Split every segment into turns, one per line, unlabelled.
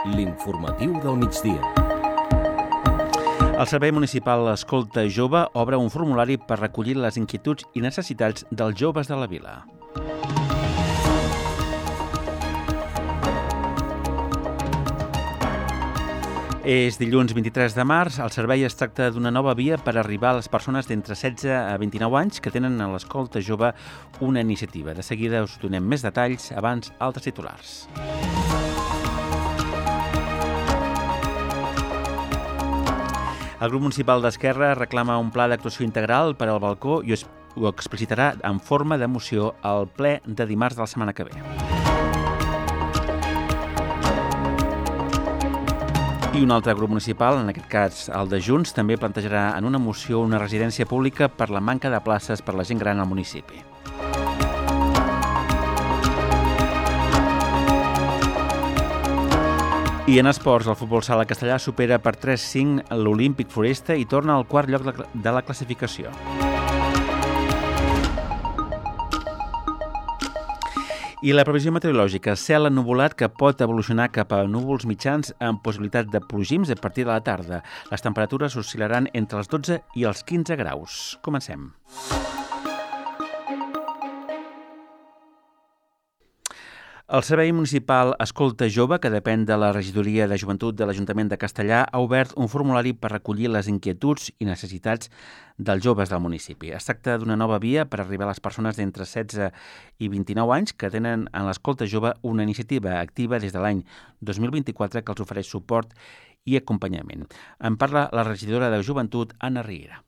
L'informatiu del migdia.
El Servei Municipal Escolta Jove obre un formulari per recollir les inquietuds i necessitats dels joves de la vila. És dilluns 23 de març. El servei es tracta d'una nova via per arribar a les persones d'entre 16 a 29 anys que tenen a l'Escolta Jove una iniciativa. De seguida us donem més detalls, abans altres titulars. El grup municipal d'Esquerra reclama un pla d'actuació integral per al balcó i ho explicitarà en forma de moció al ple de dimarts de la setmana que ve. I un altre grup municipal, en aquest cas el de Junts, també plantejarà en una moció una residència pública per la manca de places per la gent gran al municipi. I en esports, el futbol sala castellà supera per 3-5 l'Olímpic Floresta i torna al quart lloc de la classificació. I la previsió meteorològica, cel ennuvolat que pot evolucionar cap a núvols mitjans amb possibilitat de plogims a partir de la tarda. Les temperatures oscil·laran entre els 12 i els 15 graus. Comencem. El Servei Municipal Escolta Jove, que depèn de la Regidoria de Joventut de l'Ajuntament de Castellà, ha obert un formulari per recollir les inquietuds i necessitats dels joves del municipi. Es tracta d'una nova via per arribar a les persones d'entre 16 i 29 anys que tenen en l'Escolta Jove una iniciativa activa des de l'any 2024 que els ofereix suport i acompanyament. En parla la regidora de Joventut, Anna Riera.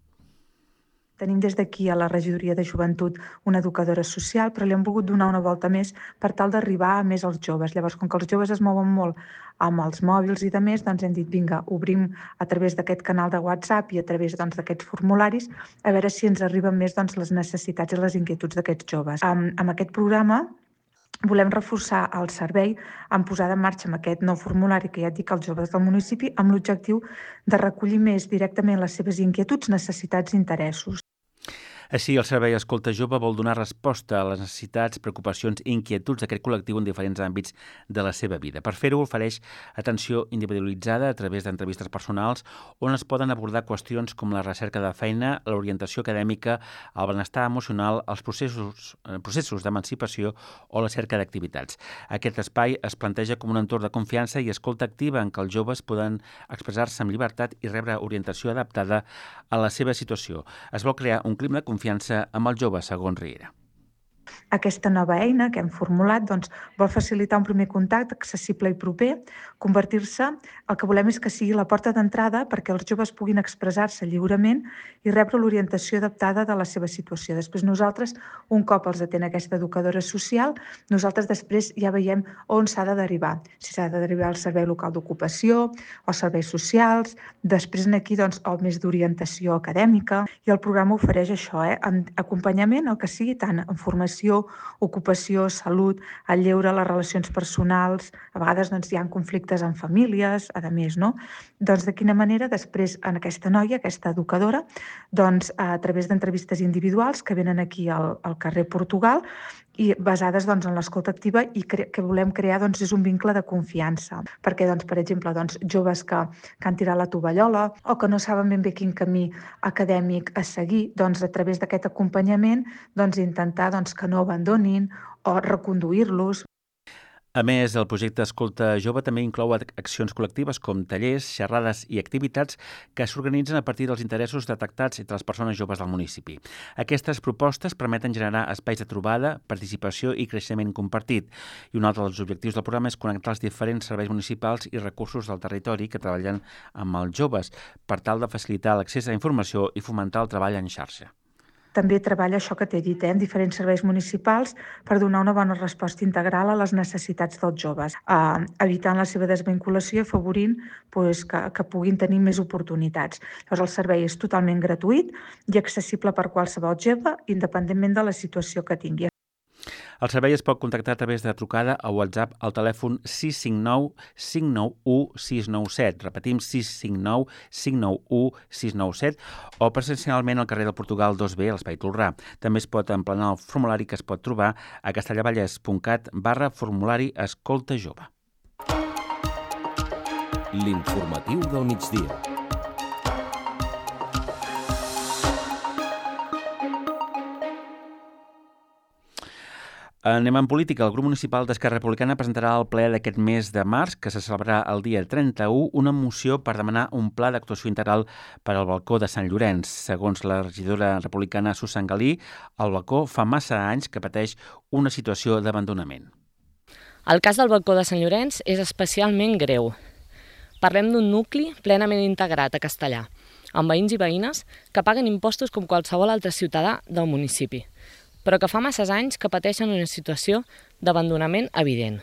Tenim des d'aquí a la Regidoria de Joventut una educadora social, però li hem volgut donar una volta més per tal d'arribar a més als joves. Llavors, com que els joves es mouen molt amb els mòbils i de més, doncs hem dit, vinga, obrim a través d'aquest canal de WhatsApp i a través d'aquests formularis a veure si ens arriben més les necessitats i les inquietuds d'aquests joves. Amb aquest programa volem reforçar el servei en posada en marxa amb aquest nou formulari que ja et dic als joves del municipi amb l'objectiu de recollir més directament les seves inquietuds, necessitats i interessos.
Així, el Servei Escolta Jove vol donar resposta a les necessitats, preocupacions i inquietuds d'aquest col·lectiu en diferents àmbits de la seva vida. Per fer-ho, ofereix atenció individualitzada a través d'entrevistes personals on es poden abordar qüestions com la recerca de feina, l'orientació acadèmica, el benestar emocional, els processos d'emancipació o la cerca d'activitats. Aquest espai es planteja com un entorn de confiança i escolta activa en què els joves poden expressar-se amb llibertat i rebre orientació adaptada a la seva situació. Es vol crear un clima de confiança amb el jove, segons Riera.
Aquesta nova eina que hem formulat vol facilitar un primer contacte accessible i proper, convertir-se, el que volem és que sigui la porta d'entrada perquè els joves puguin expressar-se lliurement i rebre l'orientació adaptada de la seva situació. Després nosaltres, un cop els atén aquesta educadora social, nosaltres després ja veiem on s'ha de derivar. Si s'ha de derivar al servei local d'ocupació o serveis socials, després aquí o més d'orientació acadèmica i el programa ofereix això, acompanyament, el que sigui tant en formació, ocupació, salut, el lleure, les relacions personals, a vegades hi ha conflictes en famílies, a més, no? Doncs de quina manera després en aquesta noia, aquesta educadora, a través d'entrevistes individuals que venen aquí al carrer Portugal i basades en l'escolta activa i que volem crear és un vincle de confiança. Perquè, per exemple, joves que han tirat la tovallola o que no saben ben bé quin camí acadèmic a seguir, a través d'aquest acompanyament intentar que no abandonin o reconduir-los.
A més, el projecte Escolta Jove també inclou accions col·lectives com tallers, xerrades i activitats que s'organitzen a partir dels interessos detectats entre les persones joves del municipi. Aquestes propostes permeten generar espais de trobada, participació i creixement compartit. I un altre dels objectius del programa és connectar els diferents serveis municipals i recursos del territori que treballen amb els joves per tal de facilitar l'accés a informació i fomentar el treball en xarxa.
També treballa això que t'he dit, en diferents serveis municipals per donar una bona resposta integral a les necessitats dels joves, evitant la seva desvinculació i afavorint que puguin tenir més oportunitats. Llavors, el servei és totalment gratuït i accessible per qualsevol jove, independentment de la situació que tingui.
El servei es pot contactar a través de trucada o WhatsApp al telèfon 659 591 697. Repetim, 659 591 697 o presencialment al carrer del Portugal 2B, a l'Espai Tolrà. També es pot emplenar el formulari que es pot trobar a castellavallès.cat/formulari escolta jove.
L'informatiu del migdia.
Anem en política. El grup municipal d'Esquerra Republicana presentarà al ple d'aquest mes de març, que se celebrarà el dia 31, una moció per demanar un pla d'actuació integral per al balcó de Sant Llorenç. Segons la regidora republicana Susan Galí, el balcó fa massa anys que pateix una situació d'abandonament.
El cas del balcó de Sant Llorenç és especialment greu. Parlem d'un nucli plenament integrat a Castellar, amb veïns i veïnes que paguen impostos com qualsevol altre ciutadà del municipi, però que fa masses anys que pateixen una situació d'abandonament evident.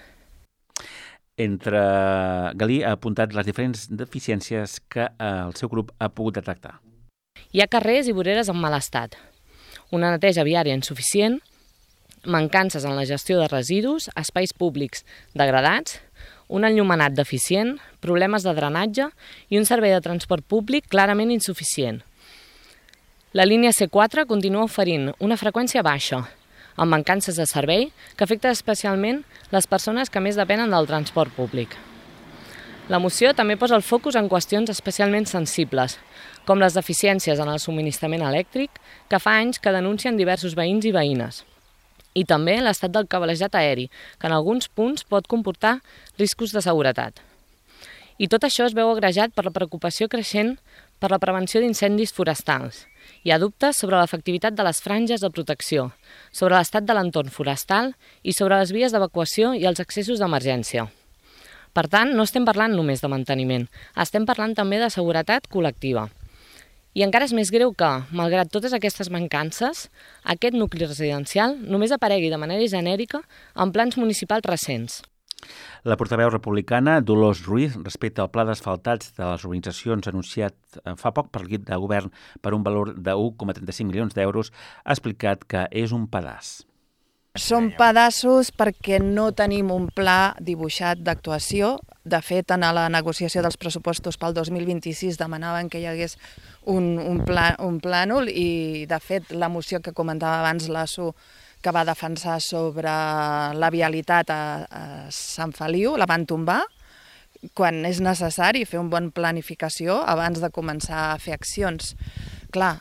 Galí ha apuntat les diferents deficiències que el seu grup ha pogut detectar.
Hi ha carrers i voreres en mal estat, una neteja viària insuficient, mancances en la gestió de residus, espais públics degradats, un enllumenat deficient, problemes de drenatge i un servei de transport públic clarament insuficient. La línia C4 continua oferint una freqüència baixa, amb mancances de servei que afecta especialment les persones que més depenen del transport públic. La moció també posa el focus en qüestions especialment sensibles, com les deficiències en el subministrament elèctric que fa anys que denuncien diversos veïns i veïnes, i també l'estat del cablejat aeri, que en alguns punts pot comportar riscos de seguretat. I tot això es veu agrejat per la preocupació creixent per la prevenció d'incendis forestals. Hi ha dubtes sobre l'efectivitat de les franges de protecció, sobre l'estat de l'entorn forestal i sobre les vies d'evacuació i els accessos d'emergència. Per tant, no estem parlant només de manteniment, estem parlant també de seguretat col·lectiva. I encara és més greu que, malgrat totes aquestes mancances, aquest nucli residencial només aparegui de manera genèrica en plans municipals recents.
La portaveu republicana, Dolors Ruiz, respecte al pla d'asfaltats de les urbanitzacions anunciat fa poc per l'equip de govern per un valor de 1,35 milions d'euros, ha explicat que és un pedaç.
Són pedaços perquè no tenim un pla dibuixat d'actuació. De fet, en la negociació dels pressupostos pel 2026 demanaven que hi hagués un plànol i, de fet, la moció que comentava abans l'ASU que va defensar sobre la vialitat a Sant Feliu, la van tombar, quan és necessari fer una bona planificació abans de començar a fer accions. Clar,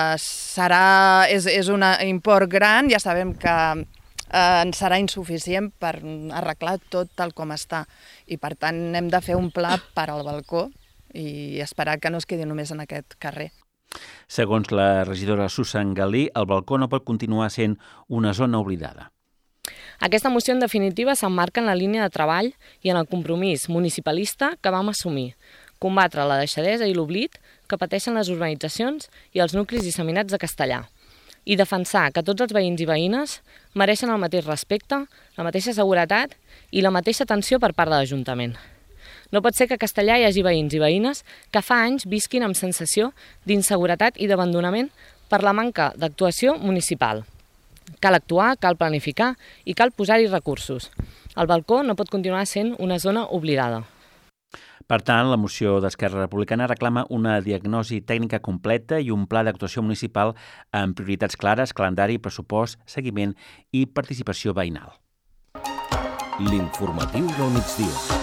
és un import gran, ja sabem que serà insuficient per arreglar tot tal com està. I per tant hem de fer un pla per al balcó i esperar que no es quedi només en aquest carrer.
Segons la regidora Susan Galí, el balcó no pot continuar sent una zona oblidada.
Aquesta moció, en definitiva, s'emmarca en la línia de treball i en el compromís municipalista que vam assumir, combatre la deixadesa i l'oblit que pateixen les urbanitzacions i els nuclis disseminats de Castellar, i defensar que tots els veïns i veïnes mereixen el mateix respecte, la mateixa seguretat i la mateixa atenció per part de l'Ajuntament. No pot ser que a Castellar hi hagi veïns i veïnes que fa anys visquin amb sensació d'inseguretat i d'abandonament per la manca d'actuació municipal. Cal actuar, cal planificar i cal posar-hi recursos. El balcó no pot continuar sent una zona oblidada.
Per tant, la moció d'Esquerra Republicana reclama una diagnosi tècnica completa i un pla d'actuació municipal amb prioritats clares, calendari, pressupost, seguiment i participació veïnal.
L'informatiu del migdia.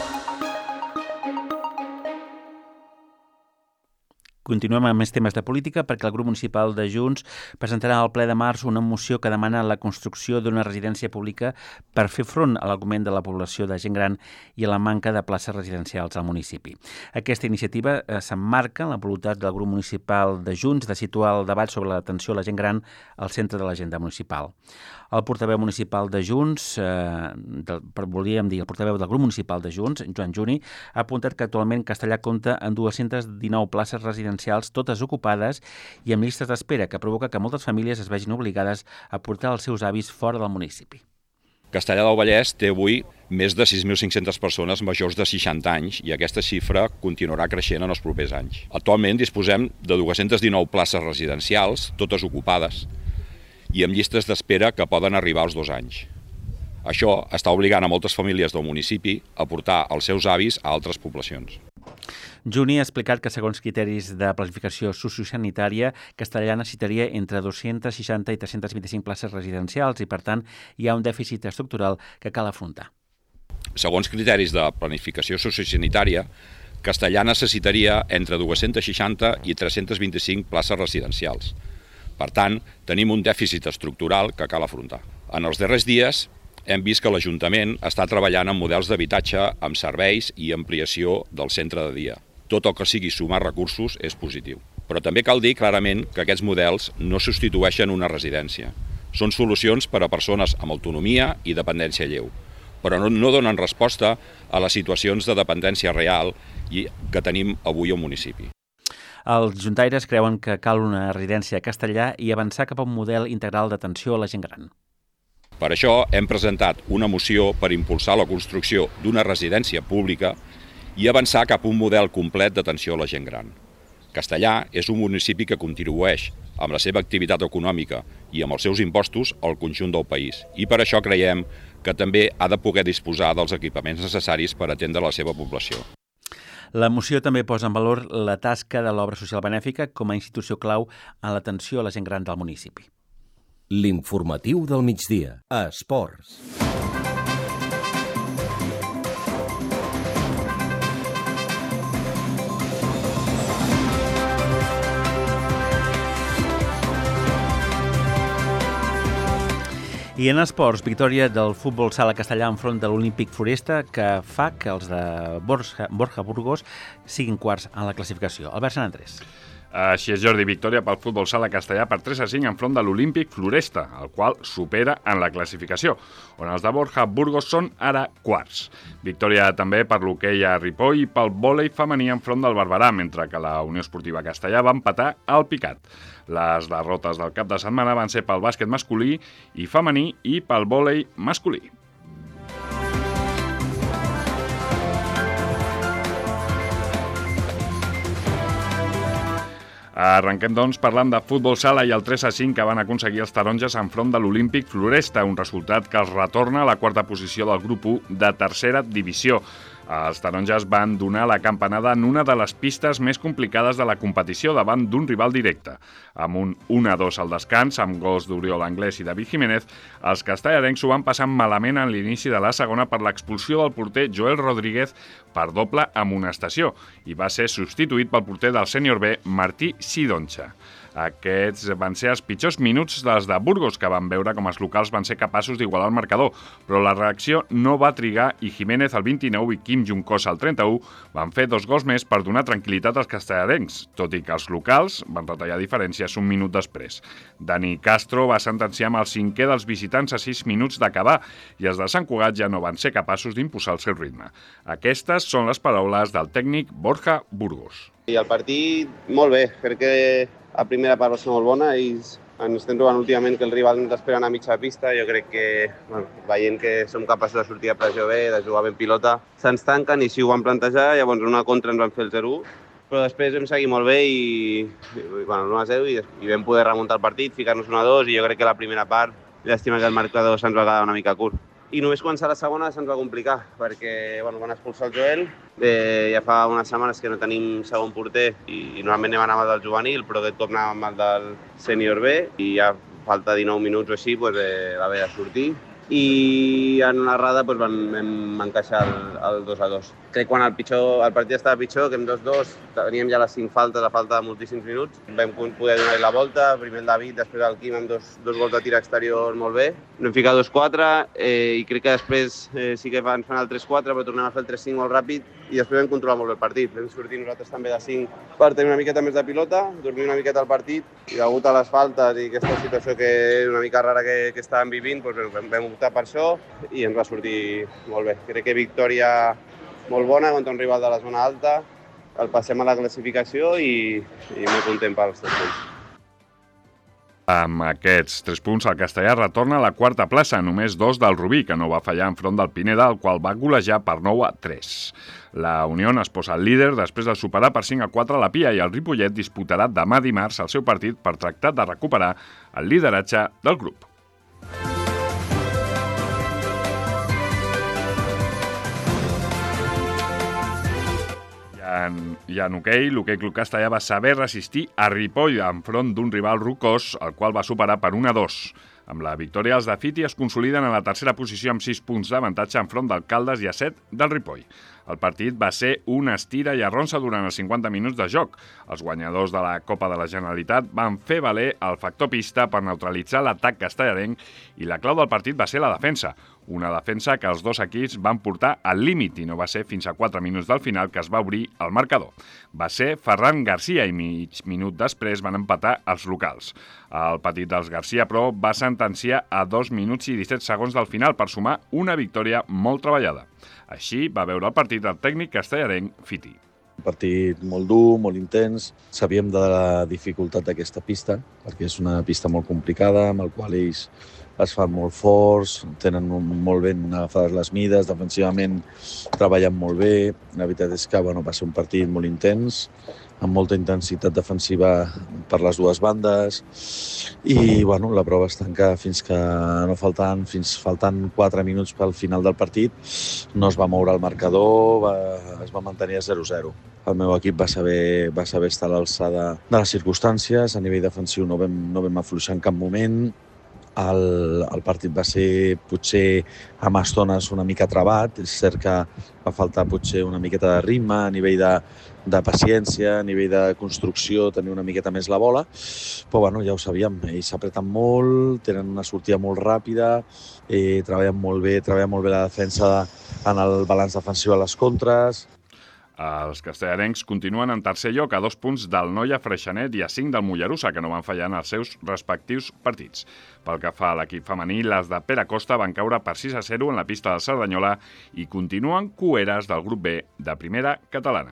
Continuem amb més temes de política perquè el grup municipal de Junts presentarà al ple de març una moció que demana la construcció d'una residència pública per fer front a l'augment de la població de gent gran i a la manca de places residencials al municipi. Aquesta iniciativa s'emmarca en la voluntat del grup municipal de Junts de situar el debat sobre l'atenció a la gent gran al centre de l'agenda municipal. El portaveu municipal de Junts, el portaveu del grup municipal de Junts, Joan Juni, ha apuntat que actualment Castellar compta amb 219 places residencials, totes ocupades i amb llistes d'espera, que provoca que moltes famílies es vegin obligades a portar els seus avis fora del municipi.
Castellar del Vallès té avui més de 6.500 persones majors de 60 anys i aquesta xifra continuarà creixent en els propers anys. Actualment disposem de 219 places residencials, totes ocupades, i amb llistes d'espera que poden arribar als 2 anys. Això està obligant a moltes famílies del municipi a portar els seus avis a altres poblacions.
Juni ha explicat que, segons criteris de planificació sociosanitària, Castellar necessitaria entre 260 i 325 places residencials i, per tant, hi ha un dèficit estructural que cal afrontar.
Segons criteris de planificació sociosanitària, Castellà necessitaria entre 260 i 325 places residencials. Per tant, tenim un dèficit estructural que cal afrontar. En els darrers dies hem vist que l'Ajuntament està treballant en models d'habitatge amb serveis i ampliació del centre de dia. Tot el que sigui sumar recursos és positiu. Però també cal dir clarament que aquests models no substitueixen una residència. Són solucions per a persones amb autonomia i dependència lleu, però no donen resposta a les situacions de dependència real que tenim avui al municipi.
Els juntaires creuen que cal una residència a Castellà i avançar cap a un model integral d'atenció a la gent gran.
Per això hem presentat una moció per impulsar la construcció d'una residència pública i avançar cap a un model complet d'atenció a la gent gran. Castellà és un municipi que contribueix amb la seva activitat econòmica i amb els seus impostos al conjunt del país. I per això creiem que també ha de poder disposar dels equipaments necessaris per atendre la seva població.
La moció també posa en valor la tasca de l'obra social benèfica com a institució clau en l'atenció a la gent gran del municipi.
L'informatiu del migdia, a Esports.
I en esports, victòria del futbol sala castellà enfront de l'Olímpic Floresta que fa que els de Borja Burgos siguin quarts en la classificació. Albert Sant Andrés.
Així és, Jordi, victòria pel futbol sala castellà per 3-5 enfront de l'Olímpic Floresta, el qual supera en la classificació, on els de Borja Burgos són ara quarts. Victòria també per l'hoquei a Ripoll i pel vòlei femení enfront del Barberà, mentre que la Unió Esportiva Castellà va empatar al Picat. Les derrotes del cap de setmana van ser pel bàsquet masculí i femení i pel vòlei masculí. Arrenquem, doncs, parlant de futbol sala i el 3-5 que van aconseguir els taronges enfront de l'Olímpic Floresta, un resultat que els retorna a la quarta posició del grup 1 de tercera divisió. Els taronges van donar la campanada en una de les pistes més complicades de la competició davant d'un rival directe. Amb un 1-2 al descans, amb gols d'Oriol Anglès i David Jiménez, els castellarencs ho van passar malament en l'inici de la segona per l'expulsió del porter Joel Rodríguez per doble amonestació i va ser substituït pel porter del sènior B, Martí Sidoncha. Aquests van ser els pitjors minuts dels de Burgos, que van veure com els locals van ser capaços d'igualar el marcador, però la reacció no va trigar i Jiménez al 29 i Quim Juncosa al 31 van fer 2 gols més per donar tranquil·litat als castellarencs, tot i que els locals van retallar diferències un minut després. Dani Castro va sentenciar amb el 5è dels visitants a 6 minuts d'acabar i els de Sant Cugat ja no van ser capaços d'imposar el seu ritme. Aquestes són les paraules del tècnic Borja Burgos.
I el partit, molt bé, crec que la primera part va ser molt bona i ens estem trobant últimament que el rival ens espera a mitja pista. Jo crec que, veient que som capaços de sortir a pressió bé, de jugar ben pilota, se'ns tanquen i si ho van plantejar, llavors una contra ens van fer el 0-1. Però després vam seguir molt bé i 1-0 i vam poder remuntar el partit, ficar-nos 1-2 i jo crec que la primera part, llàstima que el marcador se'ns va quedar una mica curt. I només començar la segona se'ns va complicar, perquè van expulsar el Joel. Ja fa unes setmanes que no tenim segon porter i normalment anem amb el del juvenil, però aquest cop anàvem amb el del sènior B i ja falta 19 minuts o així va haver de sortir. I en una errada vam encaixar el 2-2. Crec que quan el partit estava pitjor, que amb 2-2 teníem ja les 5 faltes a falta de moltíssims minuts. Vam poder donar-hi la volta, primer el David, després el Quim amb dos gols de tir exterior molt bé. Vam ficar 2-4 i crec que després sí que van fer el 3-4, però tornem a fer el 3-5 molt ràpid i després vam controlar molt bé el partit. Vam sortir nosaltres també de 5 per tenir una miqueta més de pilota, dormir una miqueta el partit i degut a les faltes i aquesta situació que una mica rara que estàvem vivint, vam optar per això i ens va sortir molt bé. Crec que victòria molt bona contra un rival de la zona alta, el passem a la classificació i molt content pels 3 punts.
Amb aquests 3 punts, el Castellà retorna a la quarta plaça, només 2 del Rubí, que no va fallar enfront del Pineda, el qual va golejar per 9-3. La Unió es posa al líder després de superar per 5-4 la Pia i el Ripollet disputarà demà dimarts el seu partit per tractar de recuperar el lideratge del grup. I en hoquei, l'Hoquei Club Castellà va saber resistir a Ripoll enfront d'un rival rocós, el qual va superar per 1-2. Amb la victòria, els de Fiti es consoliden a la tercera posició amb 6 punts d'avantatge enfront del Caldes i a 7 del Ripoll. El partit va ser una estira i arronsa durant els 50 minuts de joc. Els guanyadors de la Copa de la Generalitat van fer valer el factor pista per neutralitzar l'atac castellarenc i la clau del partit va ser la defensa. Una defensa que els dos equips van portar al límit i no va ser fins a 4 minuts del final que es va obrir el marcador. Va ser Ferran García i mig minut després van empatar els locals. El partit dels García, però, va sentenciar a 2 minuts i 17 segons del final per sumar una victòria molt treballada. Així va veure el partit el tècnic castellarenc Fiti.
Un partit molt dur, molt intens. Sabíem de la dificultat d'aquesta pista, perquè és una pista molt complicada, amb la qual ells es fan molt forts, tenen molt ben agafades les mides, defensivament treballen molt bé. La veritat és que va ser un partit molt intens, amb molta intensitat defensiva per les dues bandes i la prova es tanca fins que faltant 4 minuts pel final del partit no es va moure el marcador, es va mantenir a 0-0. El meu equip va saber estar a l'alçada de les circumstàncies, a nivell defensiu no vam afluixar en cap moment. El partit va ser potser amb estones una mica trabat, és cert que va faltar potser una miqueta de ritme a nivell de paciència, a nivell de construcció, tenir una miqueta més la bola, però ja ho sabíem, ells s'apreten molt, tenen una sortida molt ràpida, treballen molt bé la defensa en el balanç defensiu a les contres.
Els castellarencs continuen en tercer lloc a 2 punts del Noia Freixenet i a 5 del Mollerussa, que no van fallar en els seus respectius partits. Pel que fa a l'equip femení, les de Pere Costa van caure per 6-0 en la pista de Cerdanyola i continuen cueres del grup B de primera catalana.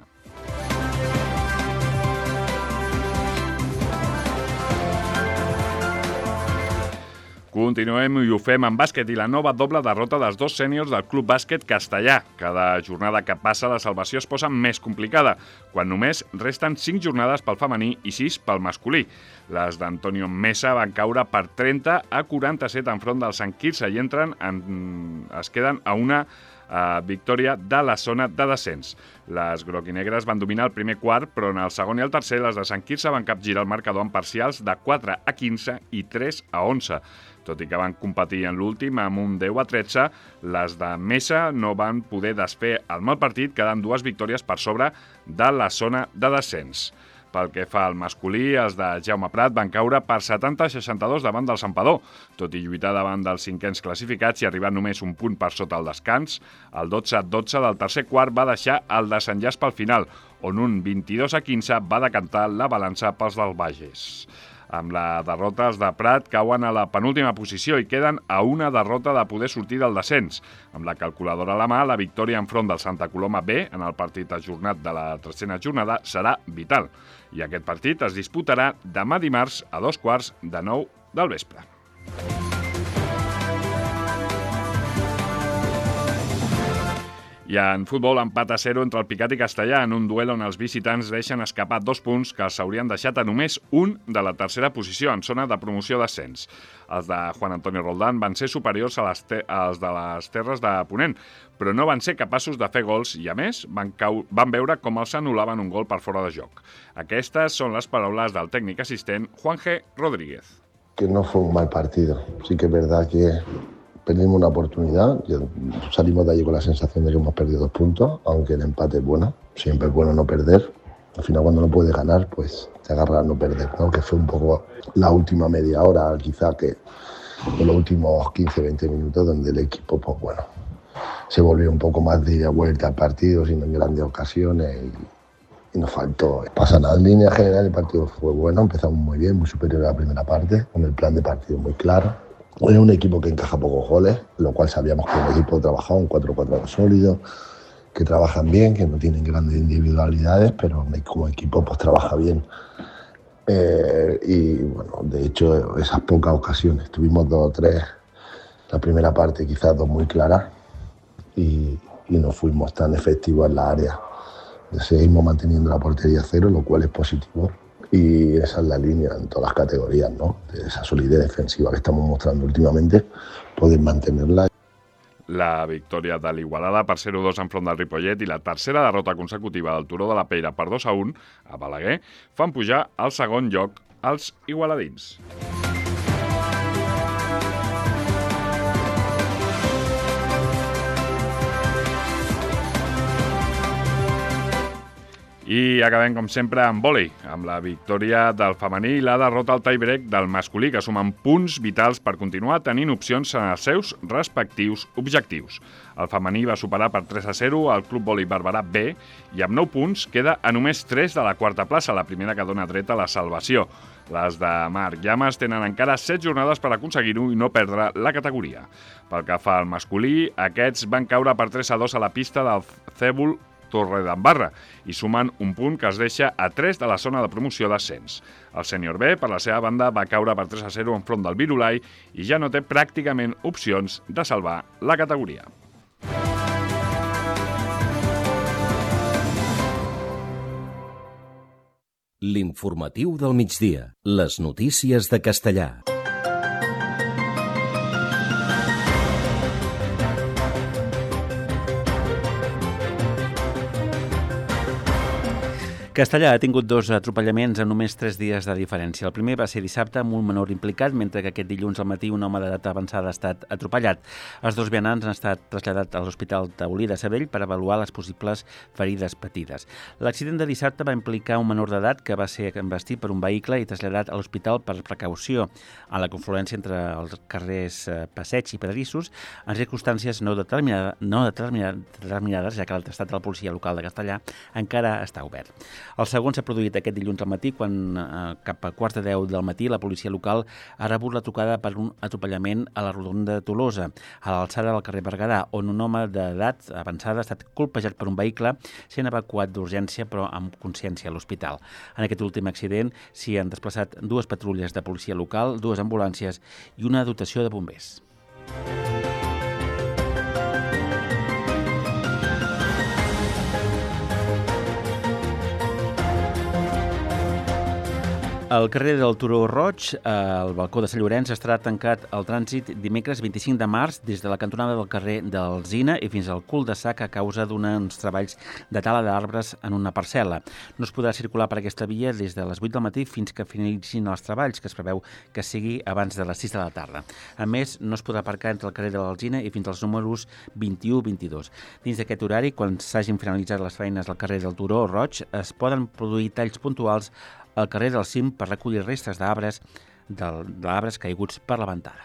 Continuem i ho fem en bàsquet i la nova doble derrota dels dos sèniors del Club Bàsquet Castellà. Cada jornada que passa la salvació es posa més complicada, quan només resten 5 jornades pel femení i 6 pel masculí. Les d'Antonio Mesa van caure per 30-47 enfront del Sant Quirze i es queden a una victòria de la zona de descens. Les groquinegres van dominar el primer quart, però en el segon i el tercer les de Sant Quirze van capgirar el marcador en parcials de 4-15 i 3-11. Tot i que van competir en l'últim amb un 10-13, les de Mesa no van poder desfer el mal partit, quedant 2 victòries per sobre de la zona de descens. Pel que fa al masculí, els de Jaume Prat van caure per 70-62 davant del Santpedor. Tot i lluitar davant dels cinquens classificats i arribar només un punt per sota el descans, el 12-12 del tercer quart va deixar el desenllaç pel final, on un 22-15 va decantar la balança pels del Bages. Amb la derrota, els de Prat cauen a la penúltima posició i queden a una derrota de poder sortir del descens. Amb la calculadora a la mà, la victòria enfront del Santa Coloma B en el partit ajornat de la tercera jornada serà vital. I aquest partit es disputarà demà dimarts a 8:45 del vespre. I en futbol, empat a 0 entre el Picat i Castellà en un duel on els visitants deixen escapar 2 punts que s'haurien deixat a només un de la tercera posició en zona de promoció d'ascens. Els de Juan Antonio Roldán van ser superiors als de les Terres de Ponent, però no van ser capaços de fer gols i, a més, van veure com els anul·laven un gol per fora de joc. Aquestes són les paraules del tècnic assistent Juan G. Rodríguez.
Que no fue un mal partido. Sí que es verdad que perdimos una oportunidad, salimos de allí con la sensación de que hemos perdido 2 puntos, aunque el empate es bueno, siempre es bueno no perder. Al final cuando no puedes ganar, pues te agarras a no perder, ¿no? Que fue un poco la última media hora, quizá que en los últimos 15-20 minutos, donde el equipo, pues bueno, se volvió un poco más de ida y vuelta al partido, sin grandes ocasiones y nos faltó. Pasa nada, en línea general el partido fue bueno, empezamos muy bien, muy superior a la primera parte, con el plan de partido muy claro. Es un equipo que encaja pocos goles, lo cual sabíamos que el equipo trabajaba un 4-4 sólido, que trabajan bien, que no tienen grandes individualidades, pero como equipo pues trabaja bien. Y bueno, de hecho esas pocas ocasiones, tuvimos 2 o 3, la primera parte quizás 2 muy claras y no fuimos tan efectivos en la área. Seguimos manteniendo la portería 0, lo cual es positivo. Y esa es la línea en todas las categorías, ¿no? De esa solidez defensiva que estamos mostrando últimamente, poder mantenerla.
La victòria de l'Igualada per 0-2 enfront del Ripollet i la tercera derrota consecutiva del Turó de la Peira per 2-1 a Balaguer fan pujar al segon lloc els igualadins. I acabem, com sempre, amb vòlei, amb la victòria del femení i la derrota al tie-break del masculí, que sumen punts vitals per continuar tenint opcions en els seus respectius objectius. El femení va superar per 3-0 al Club Vòlei Barberà B i amb 9 punts queda a només 3 de la quarta plaça, la primera que dona dret a la salvació. Les de Marc Llamas tenen encara 7 jornades per aconseguir-ho i no perdre la categoria. Pel que fa al masculí, aquests van caure per 3-2 a la pista del Cèbol Torredembarra i sumen un punt que es deixa a 3 de la zona de promoció d'ascens. El sènior B, per la seva banda, va caure per 3-0 enfront del Virolai i ja no té pràcticament opcions de salvar la categoria.
L'informatiu del migdia. Les notícies de Castellà.
Castellà ha tingut 2 atropellaments en només 3 dies de diferència. El primer va ser dissabte amb un menor implicat, mentre que aquest dilluns al matí un home d'edat avançada ha estat atropellat. Els 2 vianants han estat traslladats a l'Hospital Taulí de Sabadell per avaluar les possibles ferides patides. L'accident de dissabte va implicar un menor d'edat que va ser embestit per un vehicle i traslladat a l'hospital per precaució a la confluència entre els carrers Passeig i Pedrissos, en circumstàncies no determinades, ja que l'atestat de la policia local de Castellà encara està obert. El segon s'ha produït aquest dilluns al matí, quan cap a 9:45 del matí la policia local ha rebut la trucada per un atropellament a la Rotonda de Tolosa, a l'alçada del carrer Berguedà, on un home d'edat avançada ha estat colpejat per un vehicle, sent evacuat d'urgència però amb consciència a l'hospital. En aquest últim accident s'hi han desplaçat 2 patrulles de policia local, 2 ambulàncies i una dotació de bombers. Al carrer del Turó Roig, al balcó de Sant Llorenç, estarà tancat el trànsit dimecres 25 de març des de la cantonada del carrer d'Alzina i fins al cul-de-sac a causa d'uns treballs de tala d'arbres en una parcel·la. No es podrà circular per aquesta via des de les 8 del matí fins que finalitzin els treballs, que es preveu que sigui abans de les 6 de la tarda. A més, no es podrà aparcar entre el carrer de l'Alzina i fins als números 21 i 22. Dins d'aquest horari, quan s'hagin finalitzat les feines al carrer del Turó Roig, es poden produir talls puntuals al carrer del Cim per recollir restes d'arbres caiguts per la ventada.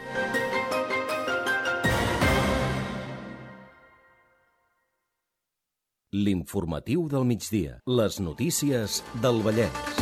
L'informatiu del migdia. Les notícies del Vallès.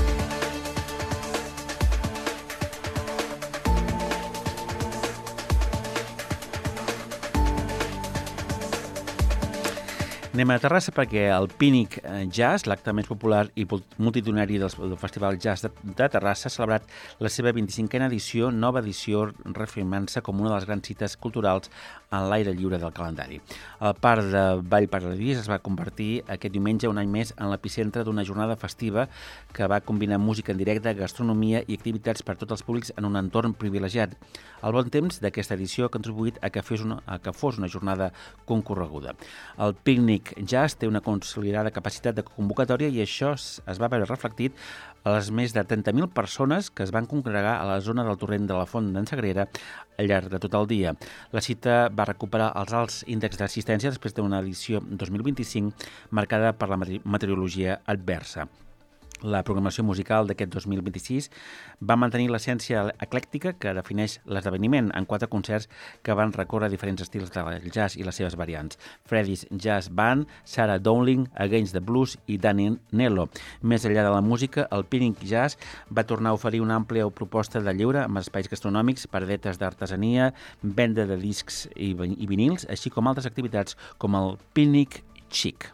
Anem a Terrassa perquè el Pínic Jazz, l'acte més popular i multitudinari del Festival Jazz de Terrassa, ha celebrat la seva 25a edició, nova edició, reafirmant-se com una de les grans cites culturals en l'aire lliure del calendari. El Parc de Vall Paradís es va convertir aquest diumenge un any més en l'epicentre d'una jornada festiva que va combinar música en directe, gastronomia i activitats per a tots els públics en un entorn privilegiat. El bon temps d'aquesta edició ha contribuït a que fos una jornada concorreguda. El Pínic Jazz té una consolidada capacitat de convocatòria i això es va veure reflectit a les més de 30.000 persones que es van congregar a la zona del torrent de la Font d'en Sagrera al llarg de tot el dia. La cita va recuperar els alts índexs d'assistència després d'una edició 2025 marcada per la meteorologia adversa. La programació musical d'aquest 2026 va mantenir l'essència eclèctica que defineix l'esdeveniment en 4 concerts que van recórrer diferents estils del jazz i les seves variants. Freddy's Jazz Band, Sarah Dowling, Against the Blues i Danny Nello. Més enllà de la música, el Pínic Jazz va tornar a oferir una àmplia proposta de lleure amb espais gastronòmics, paradetes d'artesania, venda de discs i vinils, així com altres activitats com el Pínic Chic.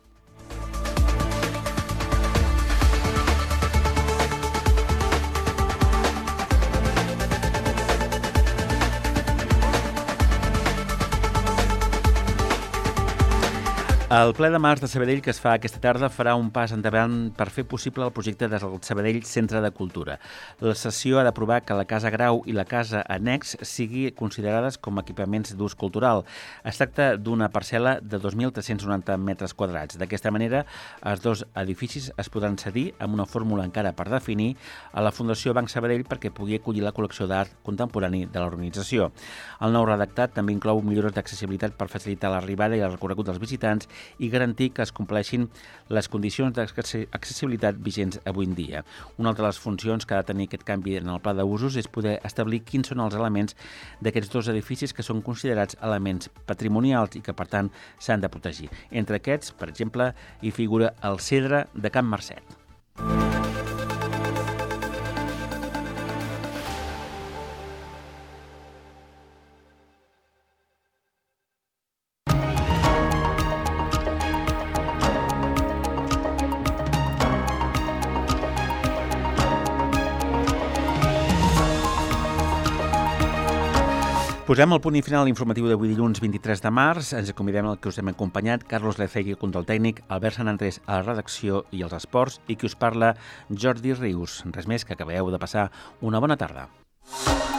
El ple de març de Sabadell que es fa aquesta tarda farà un pas endavant per fer possible el projecte del Sabadell Centre de Cultura. La sessió ha d'aprovar que la Casa Grau i la Casa Annex sigui considerades com equipaments d'ús cultural. Es tracta d'una parcel·la de 2.390 metres quadrats. D'aquesta manera, els 2 edificis es podran cedir amb una fórmula encara per definir a la Fundació Banc Sabadell perquè pugui acollir la col·lecció d'art contemporani de l'organització. El nou redactat també inclou millores d'accessibilitat per facilitar l'arribada i el recorregut dels visitants i garantir que es compleixin les condicions d'accessibilitat vigents avui en dia. Una altra de les funcions que ha de tenir aquest canvi en el pla d'usos és poder establir quins són els elements d'aquests dos edificis que són considerats elements patrimonials i que, per tant, s'han de protegir. Entre aquests, per exemple, hi figura el Cedre de Can Marcet. Posem el punt i final a l'informatiu d'avui dilluns 23 de març. Ens acomidem al que us hem acompanyat, Carlos Lecegui, control tècnic, Albert Sant Andrés a la redacció i els esports, i qui us parla, Jordi Rius. Res més, que acabeu de passar una bona tarda.